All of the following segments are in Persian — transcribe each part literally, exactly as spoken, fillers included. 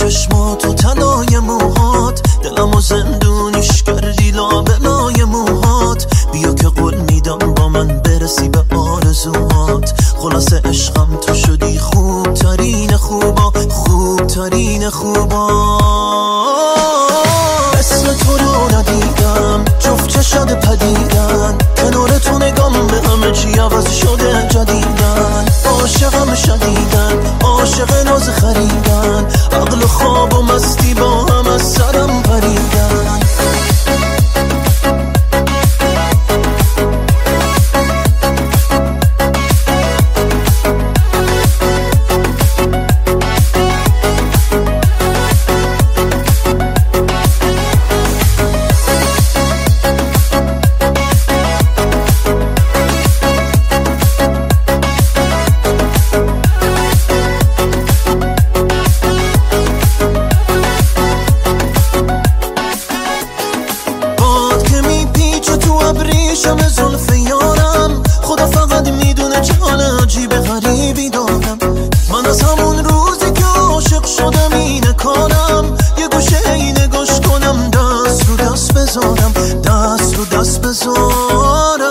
چشمات و تنای موهات، دلمو زندونیش کردی لابلای موهات. بیا که قول میدم با من برسی به آرزوهات. خلاصه عشقم تو شدی خوب ترین خوبا، خوب ترین خوبا. اسم تو رو ندیدم، جفت چشاد پدیدن، کنار تو نگام به همه چی عوض شده جدیدن. عاشقم شدیدن، عاشق ناز خریدن، عقل و خواب و مستی با هم از سرم پریدن. ریشم زلف یارم، خدا فقط میدونه چه حال عجیب غریبی دارم. من از همون روزی که عاشق شدم اینه کارم، یه گوشه اینه گوش کنم، دست رو دست بذارم، دست رو دست بذارم.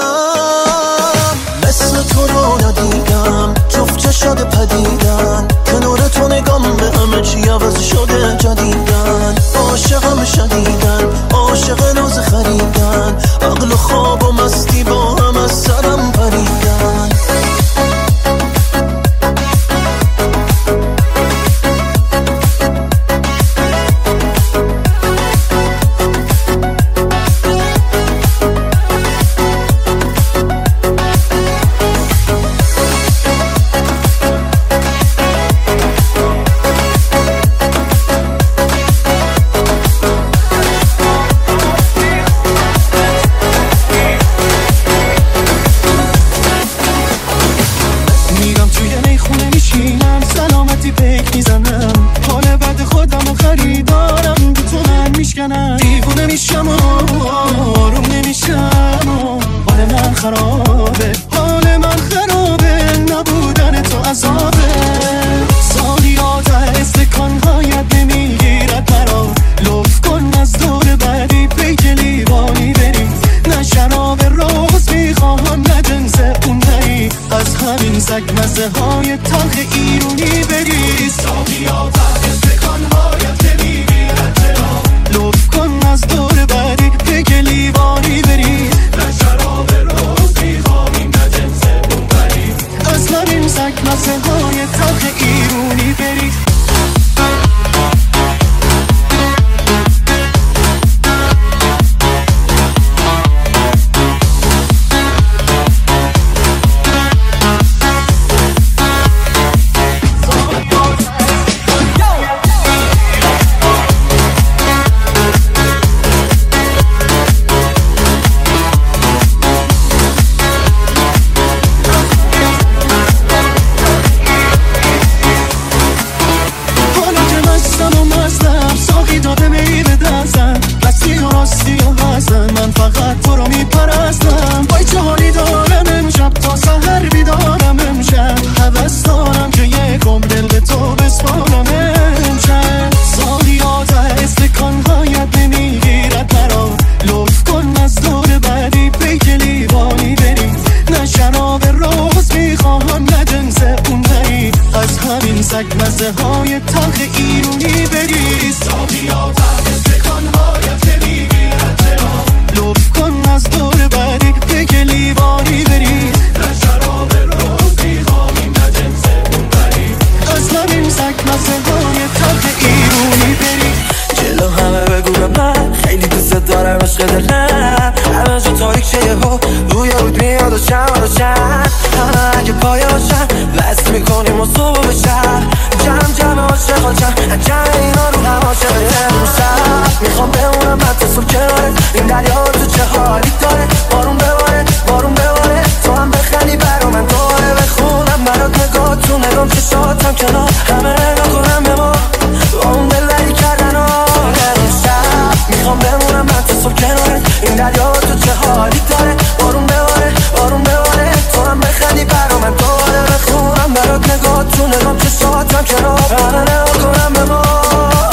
مثل تو رو ندیدم، جفت چشاد پدیدن، کنار تو نگام به همه چی عوض شده جدیدن. عاشقم شدیدن، عاشق ناز خریدن، عقل و خواب و مستی با هم از سرم پریدن. دیوونه میشم و آروم نمیشم و حال من خرابه، حال من خرابه، نبودن تو عذابه. سالیات استکانهایت نمیگیرد مرا، لطف کن از دور بعدی پیک لیوانی بری. نه شراب روز میخواهم نه جنس اون نهی، از همین سگ مزه های تلخ ایرونی بری. سالیات استکانهایت نمیگیرد مرا، لطف کن از دور بعدی پیک لیوانی بری. نه شراب روز میخواهیم نه جنس اون بری، از همین سگ مزه های تلخ ایرونی بری. من فقط تو رو میپرستم، وای چه حالی دارم امشب، تا سحر بیدارم امشب. حوث دارم که یک عمر دل به تو بسپارم امشب. سالیات استکانهایت نمیگیرد مرا، لطف کن از دور بعدی پیک لیوانی بری. نه شراب روز میخواهم نه جنس اون نهی، از همین سگ مزه های تلخ ایرونی بری. سالیات استکانهایت نمیگیرد مرا، لطف کن از دور بعدی پیک لیوانی بری. نه شراب روز میخواهیم نه جنس اون بری، از همین سگ مزه های تلخ ایرونی بری. جلو همه بگو به من خیلی دوست دارم عشق دلم، همه جا تاریک شه یهو روی رود میاد و شم و شم. همه اگه پایه باشن وست میکنیم و صبح و شب، جمع جمع عاشق ها جمع جمع اینا رو هم عاشق امشب. میخوام بمونم حتی صبح کناره این دریا، تو چه حالی داره. بارون بباره بارون بباره، تو هم بخندی برا من داره. بخونم برات نگاه تو نگام چشاتم کنار، همه نگاه کنم به ما با اون دلبری کردن آره امشب. میخوام بمونم حتی صبح کناره این دریا، تو چه حالی داره. بارون بباره بارون بباره، تو هم بخندی برا من داره. بخونم برات نگاه تو نگام چشاتم کنار، همه نگاه کنم به ما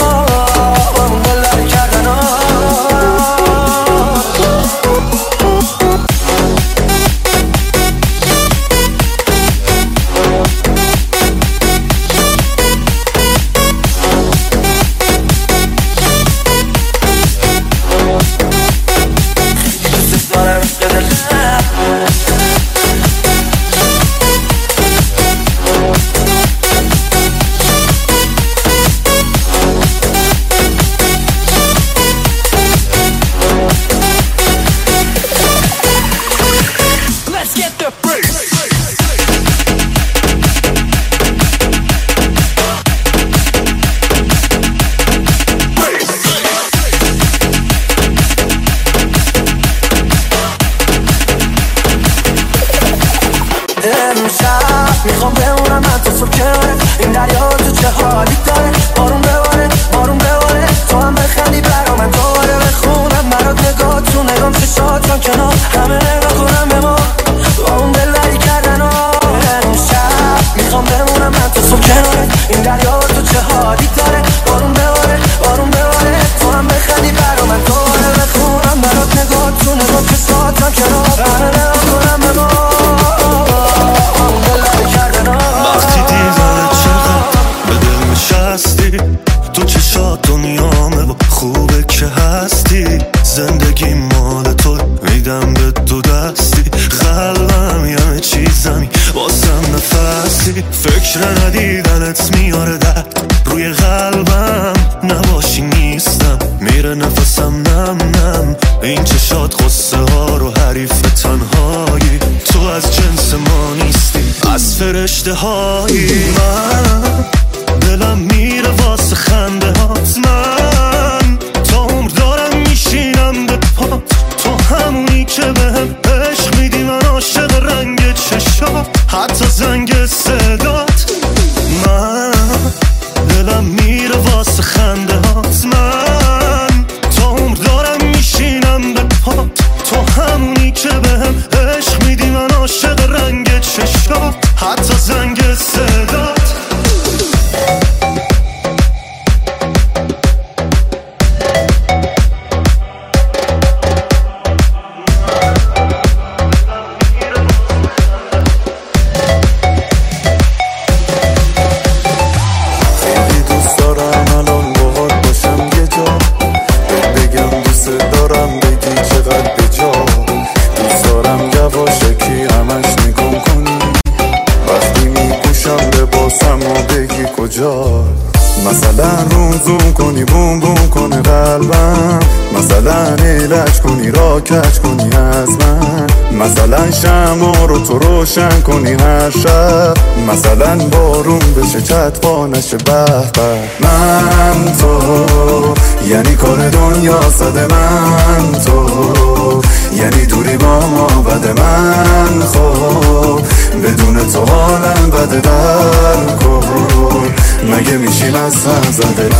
میخوام بمونم من تو صبح کنارت. این دریا تو چه حالی داره، بارون بباره بارون بباره، تو هم بخندی برا من دوباره بخونم برات نگاه تو نگام چشاتم کنار همه نگاه کنم به ما با اون دلبری کردن ها. امشب میخوام بمونم من تو صبح کنارت. این دریا تو چه حالی داره، بارون بباره بارون بباره، تو هم بخندی برا من دوباره بخونم برات نگاه تو نگاه چشاتم کنار همه نگاه کنم به ما. وقتی دیدنت چقدر به دل نشستی، تو چشات دنیامه و خوبه که هستی. زندگی مال تو میدم به دو دستی، قلبم یه چیزمی واسم نفسی. فکر ندیدنت میاره درد روی قلبم، نباشی نیستم میره نفسم نم نم. این چشات قصه ها رو حریف تنهایی، تو از جنس ما نیستی از فرشته هایی. من دلم میره واسه خنده هات، من تا عمر دارم میشینم به پات. تو همونی که بهم عشق میدی، من عاشق رنگ چشات حتی زنگ صدات. من دلم میره واسه خنده هات، من تا عمر دارم میشینم به پات. تو همونی که بهم عشق میدی، من عاشق رنگ چشات حتی زنگ صدات. مثلا روزون کنی بوم بوم کنه قلبم، مثلا علاج کنی را کج کنی از من، مثلا شمع رو تو روشن کنی هر شب، مثلا بارون بشه چتبا نشه به به. من تو یعنی کار دنیا صده، من تو یعنی دوری با ما بده. من خب بدون تو حالم بده در کن، مگه میشیم از هم زده.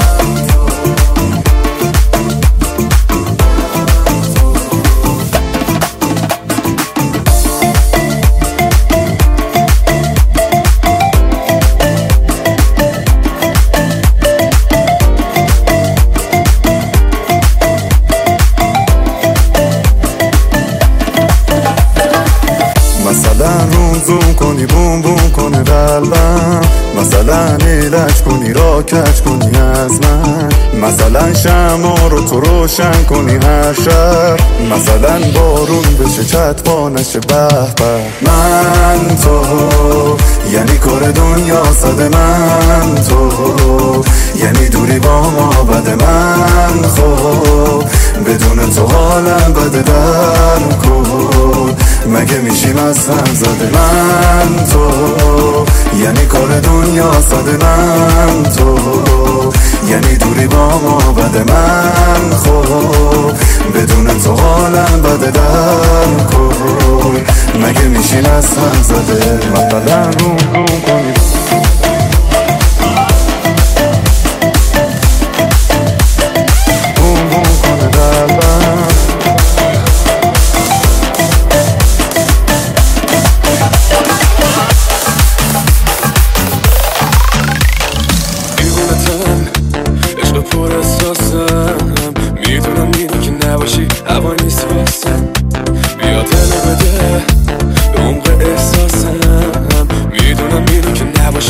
مثلا روزون کنی بوم بوم کنه قلبم، مثلا علاج کنی را کج کنی از من، مثلا شمع رو تو روشن کنی هر شب، مثلا بارون بشه چتبا نشه به به. من تو یعنی کار دنیا صده، من تو یعنی دوری با ما بده. من خب بدون تو حالم بده در کن، مگه میشیم از هم زده. من تو یعنی کار دنیا صده، من تو یعنی دوری با ما بده. من خب بدون تو حالم بده در کن، مگه میشیم از هم زده. مثلا روم روم کنی بوم بوم کنه قلبم، پر احساسم، میدونم میدونی که نباشی هوا نیست واسم. بیا دل بده به عمق احساسم، میدونم میدونی که نباشی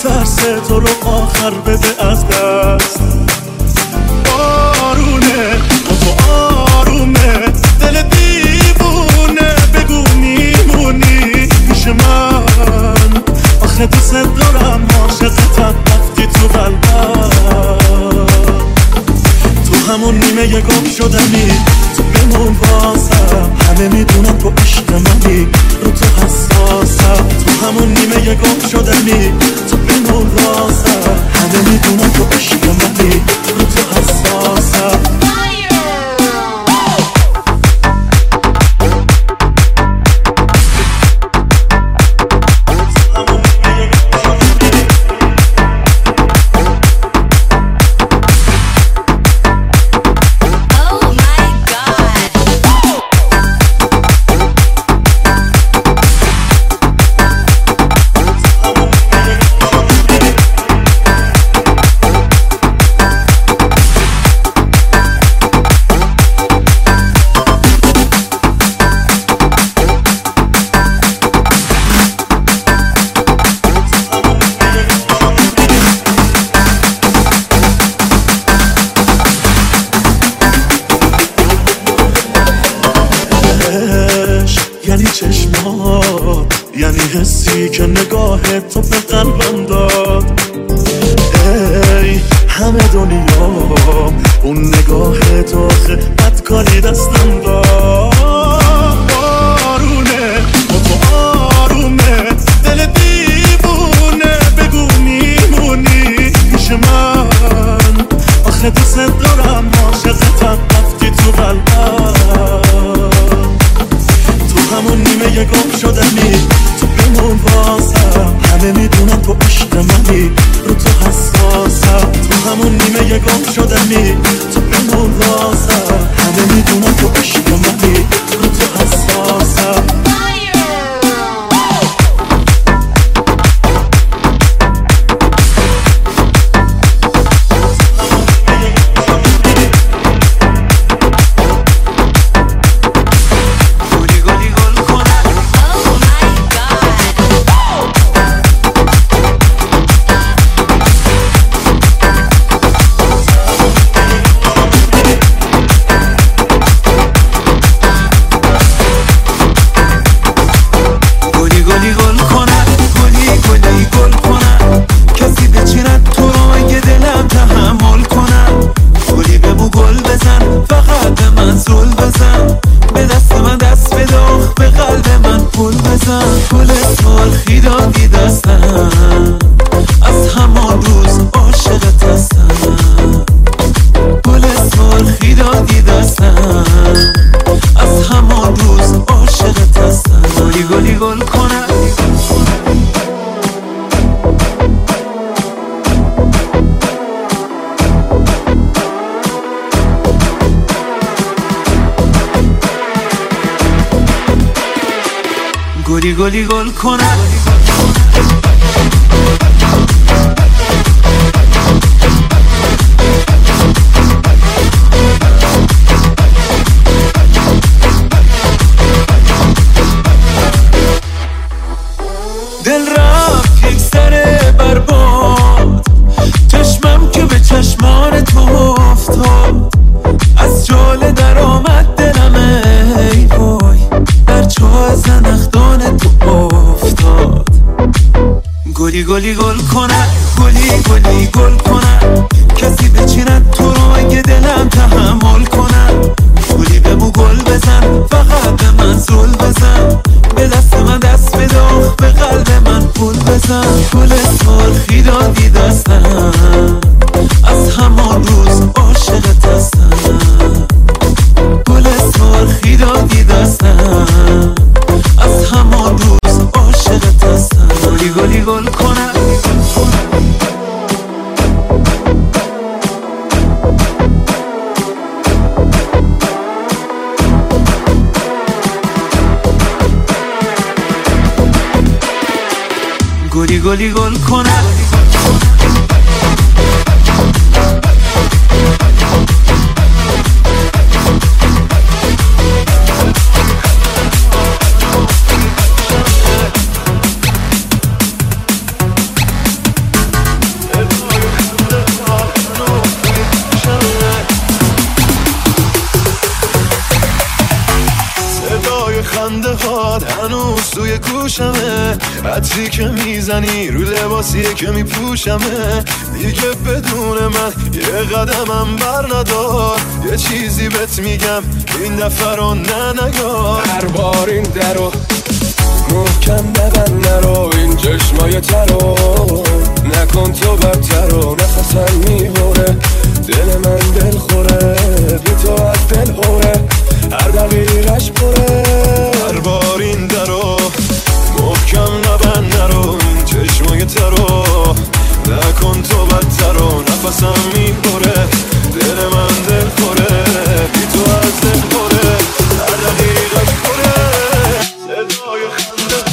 ترس تو رو آخر بده از دست. آرونه با تو آرومه دل دیوونه، بگو میمونی پیش من، آخه دوست دارم عاشقتم رفتی تو قلبم. تو همون نیمه گم شدنی، تو بمون واسم، همه میدونم تو عشق منی، رو تو حساسم. تو همون نیمه گم شدنی، تو بمون واسم، همه میدونم تو عشق منی، رو تو حساسم. یعنی چشمات، یعنی حسی که نگاه تو به قلبم داد. ای همه دنیا اون نگاه تو آخه بدکاری دستم داد. آرونه با تو آرومه دل دیوونه، بگو میمونی پیش من، آخه دوست دارم عاشقتم رفتی تو قلبم. همون نیمه گم شدنی، تو بمون واسم، همه میدونم تو عشق منی، رو تو حساسم. تو همون نیمه گم شدنی، تو بمون واسم، همه میدونم تو عشق منی، رو تو حساسم. گلی گلی گل کنم. دل رفت یک سر برباد، چشمم که به چشمان تو افتاد، از جاله در آمد دلم ای وای، در چاه زنخدان تو افتاد. گلی گلی گل کنم، گلی گلی گل کنم، کسی بچیند تو رو اگه دلم تحمل کنم. گلی بمو گل بزن، فقط به من زل بزن، به دست من دست بده، به قلب من پول بزن. گل سرخی دادی دستم، از همان روز عاشقت هستم. گل سرخی دادی دستم، از همان روز عاشقت هستم. گلی گلی گل کنم. گلی گلی گل کنم. گوشمه، عطری که میزنی رو لباسیه که میپوشمه. دیگه بدون من یه قدمم بر ندار، یه چیزی بهت میگم این دفعه رو نه نگار. هر بار این درو محکم ببند نرو، این چشمای ترو نکن تو بدترو. نفسم میبره دل من دل خوره، بی تو از دل خوره هر دقیقش پره. هر بار این درو محکم نبند نرو، این چشمای ترو نکن تو بدترو. نفسم میبره دل من دل خوره، بی تو از دل خوره هر دقیقش پره. صدای خنده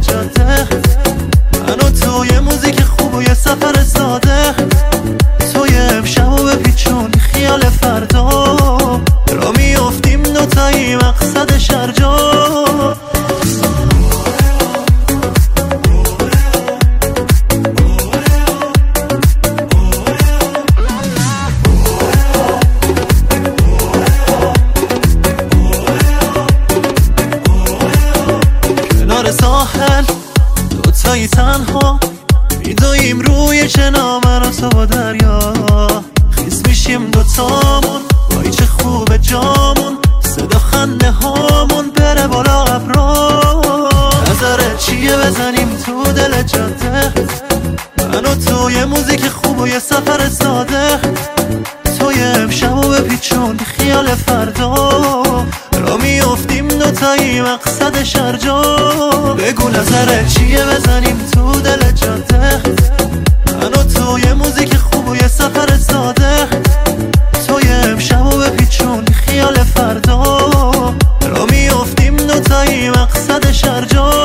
تو یه موزیک خوب و یه سفر ساده، تو دوتامون، وای چه خوبه جامون، صدا خنده هامون بره بالا ابرا. نظرت چیه بزنیم تو دل جاده، من و تو یه موزیک خوب و یه سفر ساده، تو یه امشب و بپیچون خیال فردا، را میافتیم دوتایی مقصد شرجا. بگو نظرت چیه بزنیم تو دل جاده، من و تو یه موزیک خوب و یه سفر ساده، تو یه امشب و بپیچون خیال فردا، را میافتیم دوتایی مقصد شرجا.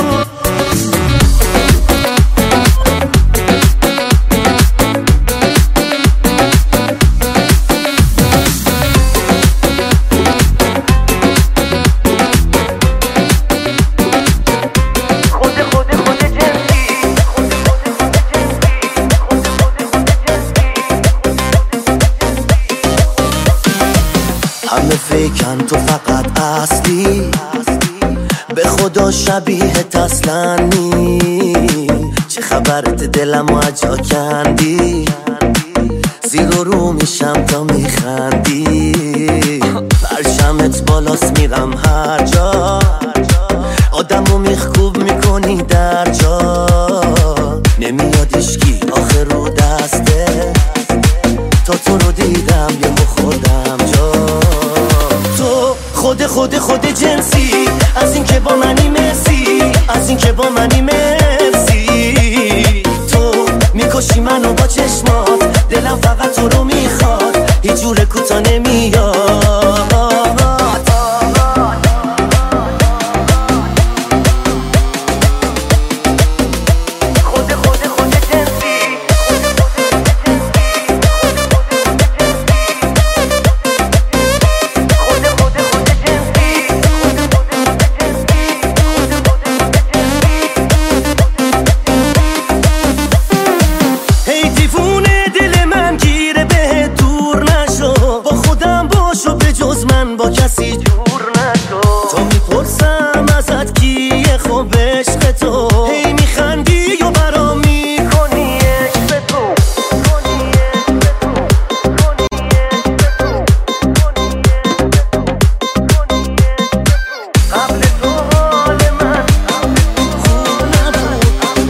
همه فکرن تو فقط اصلی، به خدا شبیه اصلا نی. چه خبرت دلم و اجا کندی، زیر و رو میشم تا میخندی. پرشمت بالاست میرم هر جا، آدمو میخکوب میکنی در جا. نمیاد اشکی آخر رو دسته، تا تو رو دیدم یه خوردم جا. تو خود خود خود جنسی، از این که با منی مرسی، از این که با منی مرسی. تو میکشی منو با چشمات، دلم فقط تو رو میخواد، هیچ جور کوتا نمیاد. با کسی جور نشو، تو میپرسم ازت کیه خوب عشق تو، هی میخندی و برام میکنی عشق تو. قبل تو حال من خوب نبود،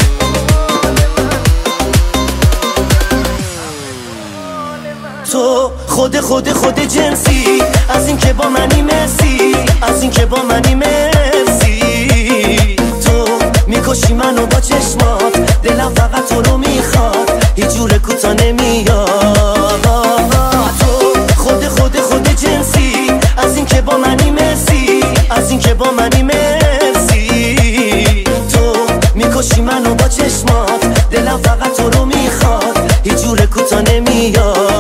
تو خود خود خود جنسی، از این که با منی مرسی، از این که با منی مرسی. تو میکشی منو با چشمات، دلم فقط تو رو میخواد، هیچ جور کوتا نمیاد. تو خود خود خود جنسی، از این که با منی مرسی، از این که با منی مرسی. تو میکشی منو با چشمات، دلم فقط تو رو میخواد، هیچ جور کوتا نمیاد.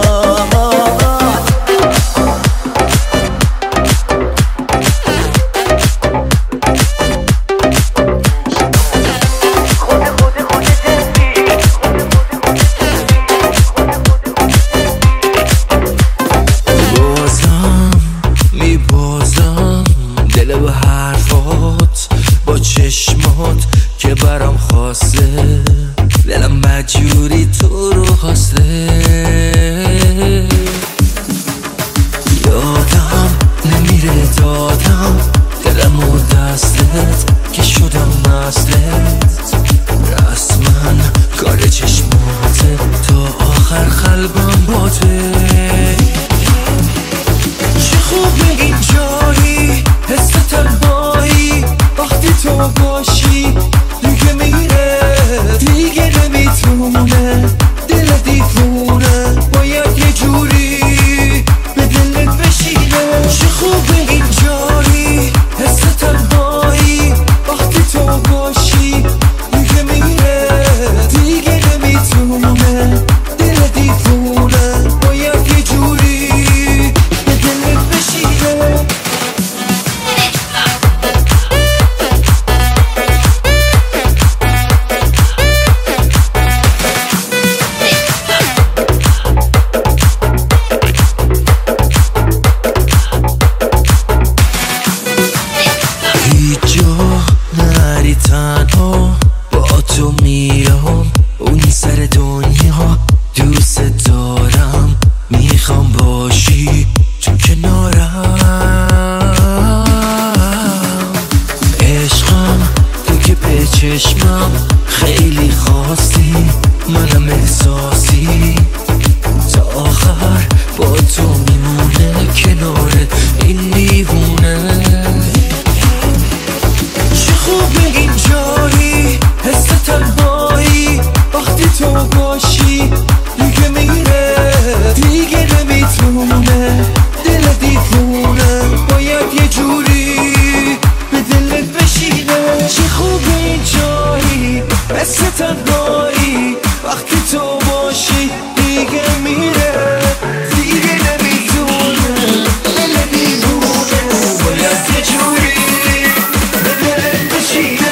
چشمات که برام خواسته، دلم مجبوری تو رو خواسته. یادم نمیره دادم دلم و دستت، که شدم مثلت. رسما کار چشماته، تا آخر قلبم باته. چه خوبه این جایی، حس تنهایی، وقتی تو باشی دیگه میره، دیگه نمیتونه دل دیوونه، باید یه جوری به دلت بشینه. چه خوبه این جایی، حس تنهایی، وقتی تو باشی دیگه میره، دیگه نمیتونه دل دیوونه، باید یه تو میمونه کنار این دیوونه. چه خوبه این جایی، حس تنهایی وقتی تو باشی. دیگه میره دیگه نمیتونه دل دیوونه، باید یه جوری به دلت بشینه. چه خوبه این جایی، حس تنهایی وقتی تو باشی. دیگه میره دیگه نمیتونه دل دیوونه، باید یه جوری به دلت بشینه.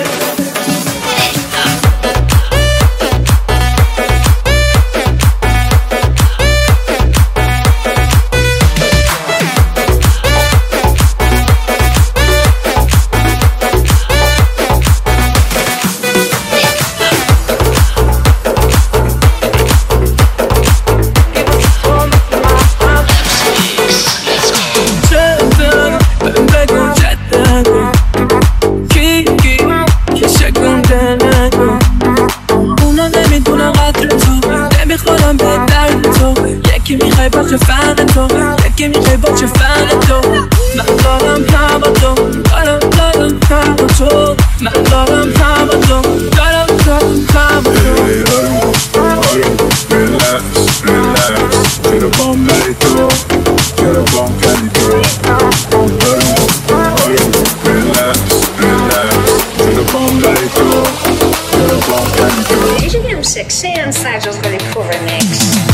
Sexy and Sergio's got it for remix.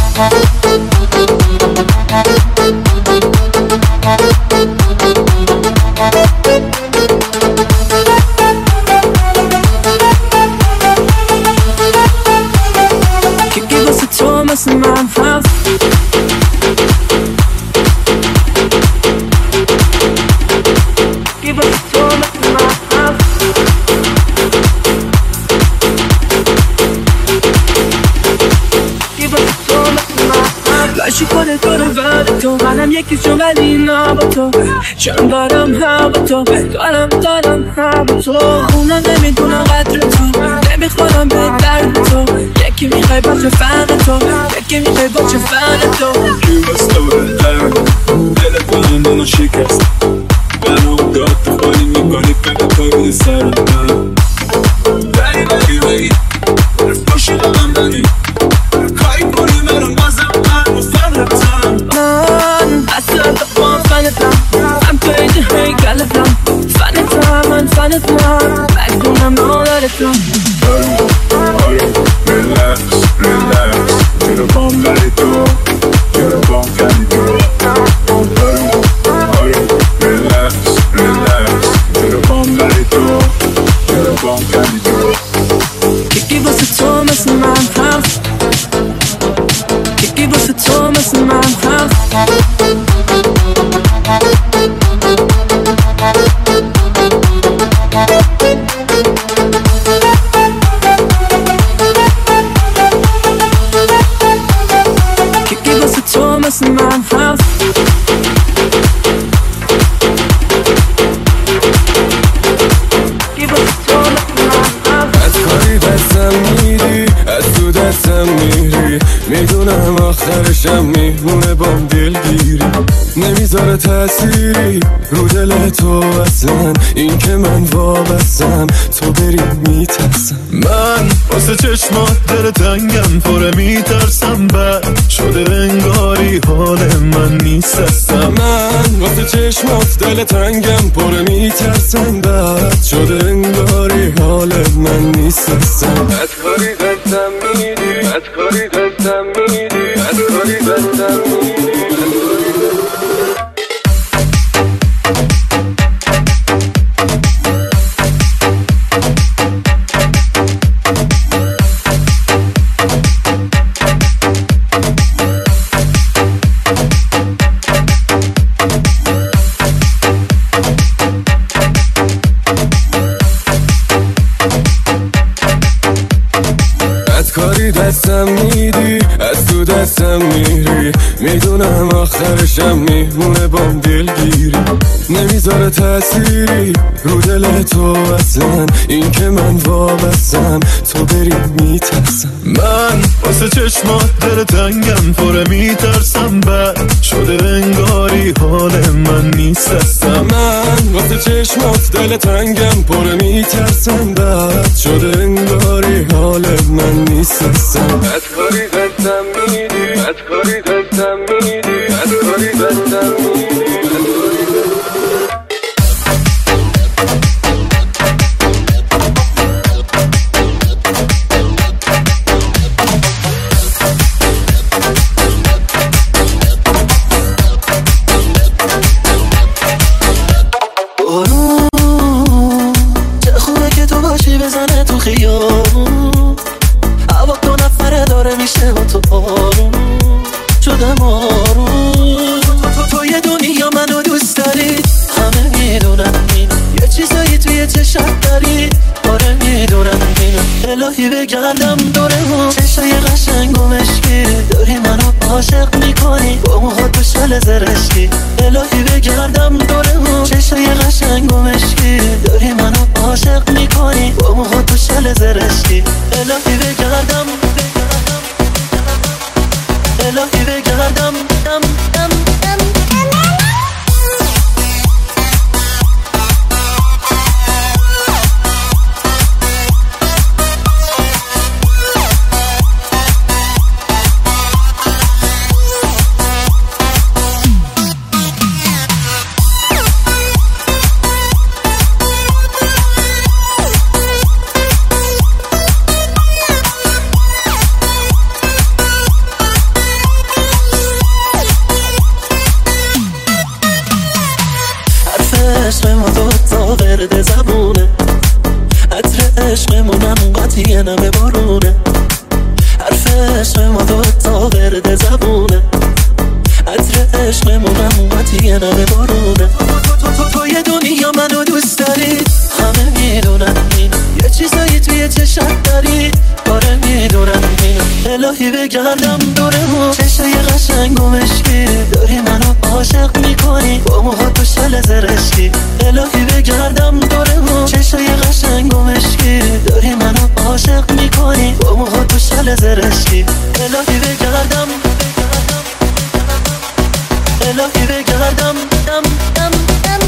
Could give us a Thomas in my house. Give us a Thomas in my house. لاشی کنه تو رو بعد تو، منم یکی چون ولی نه با تو، چون دارم هم با تو، دارم دارم هم با تو. اونا نمیدونم قدر تو، نمیخورم به درد تو. یکی میخوای باشه فن تو، یکی میخوای باشه فن تو. کی بستوره هر دل کنم منو شکست، منو داد تو خالی میکنی کنه پایی سر من. داری بایی بایی رفت باشی دارم داری کاری کنی منو بازم من و فرتم. من اصلا دفعان فنتم، هم تو اینجا هی گلتم. فنتم من فنتم، مگدونم نادرتم. آروم آروم ریلکس ریلکس چرا بام بری تو، چرا بام کنی تو. آروم آروم ریلکس ریلکس چرا بام بری تو، چرا بام کنی تو. یکی واسه تو مثل من هست، یکی واسه تو مثل من هست. یکی واسه تو مثل من هست. دستم میری میدونم آخرشم میمونه بام دلگیری، نمیذاره تأثیری رو دل تو اصلا. این که من وابستم تو بری میترسم. من واسه چشمات دل تنگم پره میترسم، بد شده انگاری حال من نیست هستم. من واسه چشمات دل تنگم پره میترسم، بد شده انگاری حال من نیست هستم. بدکاری دستم میری، بدکاری دستم میری، بدکاری دستم میری. کاری دستم میدی، از تو دستم میری، میدونم آخرشم میمونه بام دلگیری، نمیذاره تأثیری رو دل تو اصلا. این که من وابستم تو بری میترسم. من واسه چشمات دل تنگم پره میترسم، بد شده انگاری حال من نیست هستم. من وقت چشمات دل تنگم پره میترسم، بد شده انگاری حال من نیست هستم. بد کاری دستم میدی، بد کاری دستم میدی، بد کاری دستم میدی. بزنه تو خیابون هوا دو نفره داره میشه و تو آروم شدم آروم. تو, تو, تو یه دنیا منو دوست داری، همه میدونن اینو، یه چیزایی توی چشم داری، آره میدونن اینو. الهی بگردم دورمون چشای قشنگ و مشکی، داری منو عاشق میکنی با موها تو شل زرشکی. الهی بگردم دورمون چشای قشنگ و مشکی، داری منو عاشق میکنی با موها تو شل زرشکی. الهی بگردم الهی بگردم دم دم دم عشق ما دوتا ورد زبونه، عطر عشقمونم قاطی نمه بارونه. حرف عشق ما دوتا ورد زبونه، عطر عشقمونم قاطی نمه بارونه. تو, تو, تو, تو یه دنیا منو دوست داری، همه میدونن اینو، یه چیزایی توی چشم داری، آره میدونن اینو. الهی بگردم دورمون چشای قشنگ و مشکی، داری منو عاشق میکنی با موها تو شل زرشکی. الهی بگردم دورمون چشای قشنگ و مشکی، داری منو عاشق میکنی با موها تو شل زرشکی. الهی بگردم الهی بگردم دم دم دم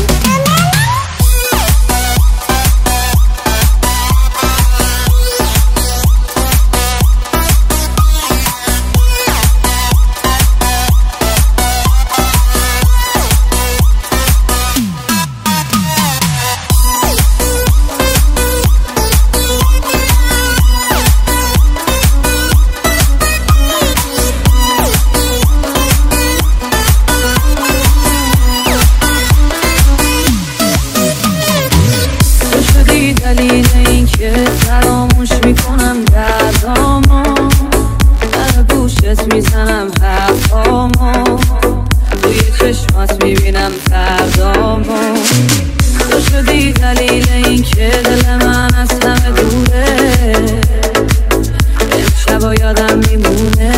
دلیل این که فراموش میکنم دردامو، در گوشت میزنم حرفامو، توی چشمات میبینم فردامو. تو شدی دلیل این که دل من از همه دوره، امشبا یادم میمونه،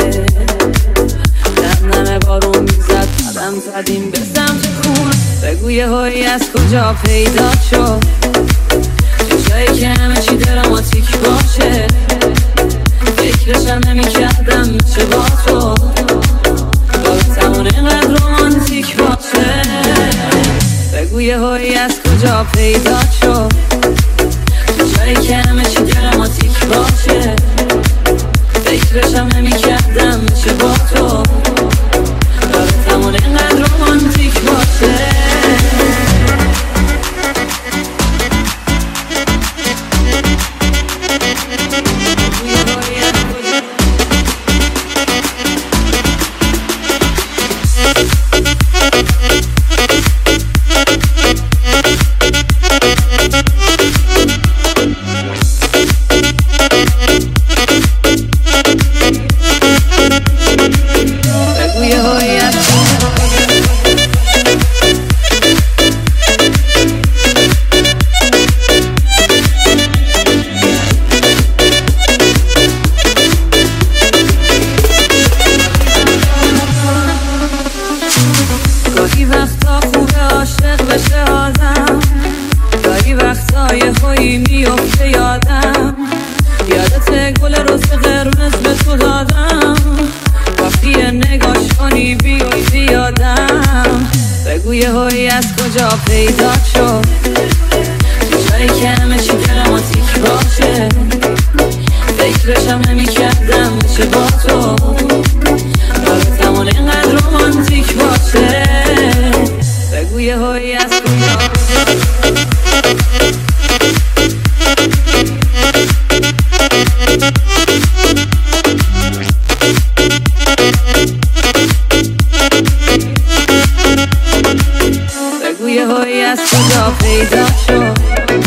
در نمه بارون میزد قدم زدیم به سمت خونه. بگو یه هایی از کجا پیدا شد، جایی که همه چی دراماتیک باشه، فکرشم نمی کردم میشه با تو رابطمون اینقدر رومانتیک باشه. بگو یه هایی از کجا پیدا شد، جایی که همه چی دراماتیک باشه، فکرشم نمی کردم میشه با تو رابطمون اینقدر رومانتیک باشه. کنی بیفتی یادم بگو یه هایی از کجا پیدا شد جایی که همه چی دراماتیک باشه فکرشم نمی کردم میشه با تو رابطمون اینقدر رومانتیک باشه بگو یه هایی از کجا بگو یه هایی از کجا پیدا شد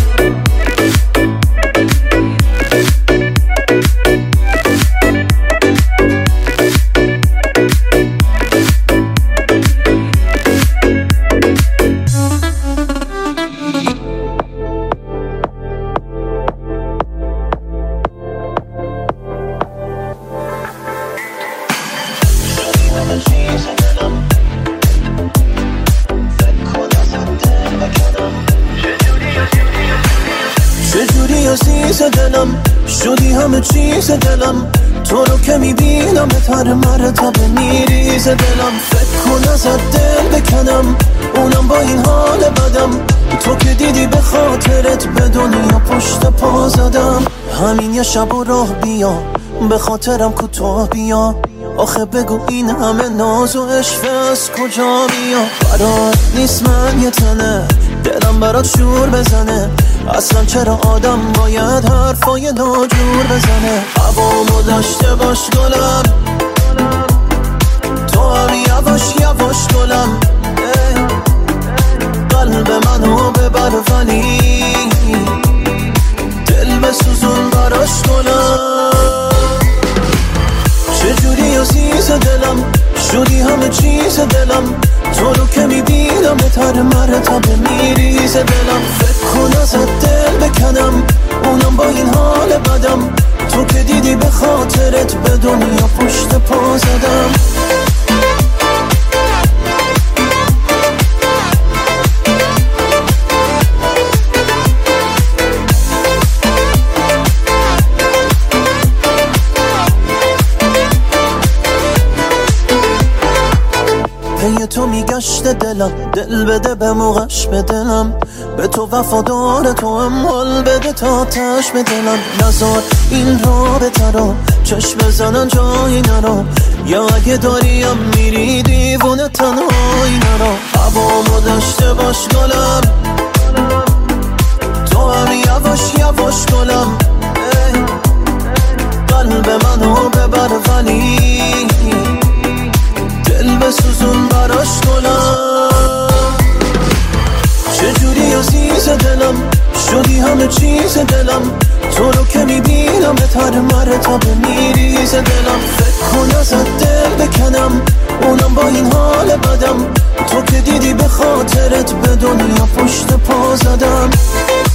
چجوری عزیز دلم شدی همه چیز دلم تو رو که میبینم به تر مرتبه میریز دلم فکر کن ازت دل بکنم اونم با این حال بدم تو که دیدی به خاطرت به دنیا پشت پا زدم همین یه شب و راه بیا به خاطرم کوتاه بیا آخه بگو این همه ناز و عشق از کجا بیا برات نیست من یه تنه دلم برات شور بزنه اصلا چرا آدم باید حرفای ناجور بزنه هوامو داشته باش گلم تو هم یواش یواش گلم قلب منو ببر ولی دل بسوزون براش گلم چجوری عزیز دلم شدی همه چیز دلم تو رو که میبینم به تر مرتبه میریز دلم فکر کن ازت دل بکنم اونم با این حال بدم تو که دیدی به خاطرت به دنیا پشت پا زدم پی تو میگشت دلم دل بده به موقعش به دلم به تو وفادار تو هم حال بده تا تش به دلم نزار این رابطه رو چشم بزنن جایی نرو یا اگه داریم میری دیوونه تنهایی نرو هوامو داشته باش گلم تو هم یواش یواش گلم قلب منو ببر ولی دل بسوزون براش گلم چجوری عزیز دلم شدی همه چیز دلم تو رو که میبینم به تر مرتبه میریز دلم فکر کن ازت دل بکنم اونم با این حال بدم تو که دیدی به خاطرت به دنیا پشت پا زدم